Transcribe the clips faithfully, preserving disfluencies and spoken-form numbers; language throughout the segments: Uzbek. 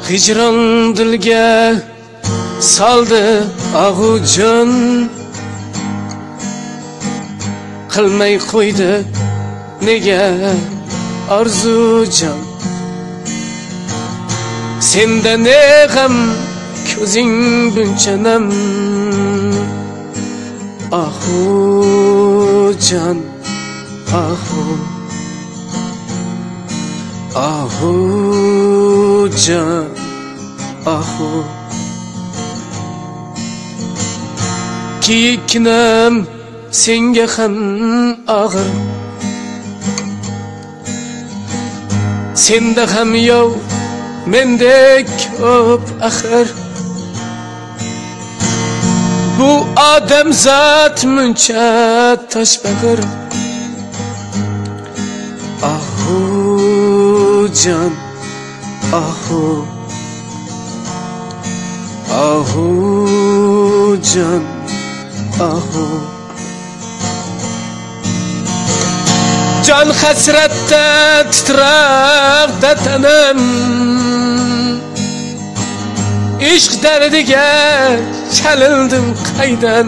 hicron dilga soldi og'u jon, qilmay qo'ydi nega arzu jon. Senda ne g'am, ko'zing buncha nam, ahu jon, ahu ahu jon, ahu. Kiyiknam senga ham og'ir, senda ham yo'q mendek ko'p axir. Bu odamzod muncha toshbag'ir, ahu jon, ahu ahu jon, ahu. Jon hasratda titraqda tanam, ishq dardiga chalildim qaydan.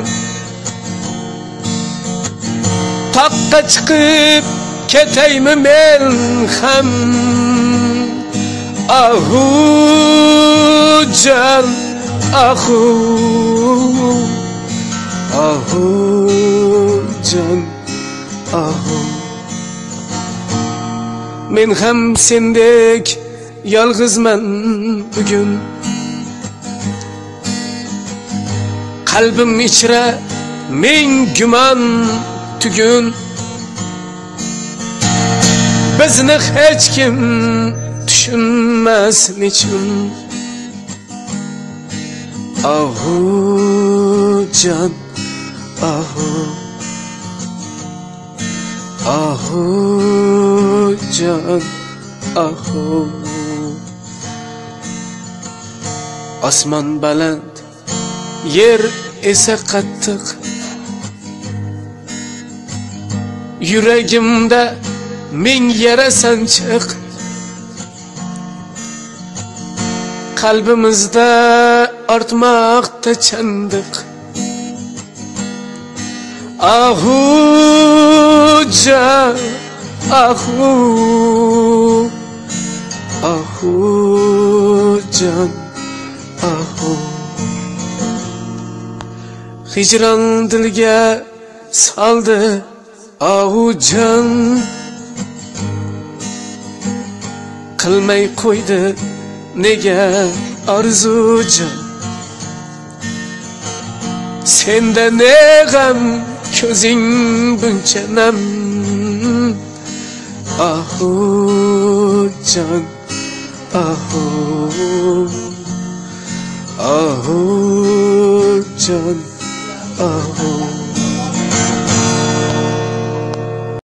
Toqqa chiqib ketaymi men ham, ahu jon, ahu ahu jon, ahu. Men ham sendek yolg'izman bugun, qalbim ichra ming gumon tugun. Bizni hech kim tushunmas nechun, ahu jon, ahu ahu jon, ahu. Osmon baland, yer esa qattiq, yuragimda ming yara sanchiq. Qalbimizda ortmoqda chandiq, ahu jon, ahu ahu jon, ahu. Hicron dilga soldi og'u jon, qilmay qo'ydi nega arzu jon. Senda ne g'am, ko'zing buncha nam, ahu jon, ahu ahu jon, ahu.